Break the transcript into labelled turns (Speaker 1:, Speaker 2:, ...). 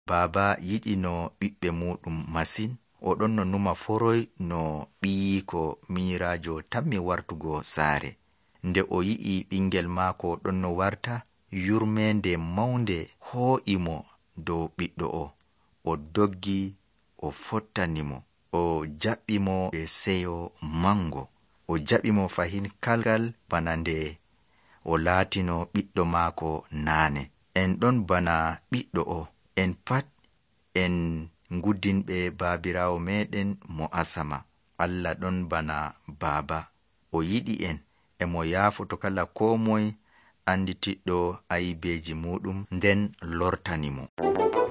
Speaker 1: Baaba yiɗi no ɓiɓɓe muɗum masin. O ɗon no numa foroy no ɓiyiko miiraajo tammi wartugo saare. Nde o yi'i ɓingel maako ɗon no warta, yurmende mawnde hoo'i mo dow ɓiɗɗo o. O doggi, o fottani mo, o jaɓɓi mo be seyo mango. O jaɓi mo fahin kalgal bana nde o laatino ɓiɗɗo maako naane. En ɗon bana ɓiɗɗo o, en pat en nguddinɓe baabiraawo meɗen mo asama. Allah ɗon bana baaba. O yiɗi en, emo yaafoto kala ko moy anditiɗɗo ayibeji muɗum nden lortani mo.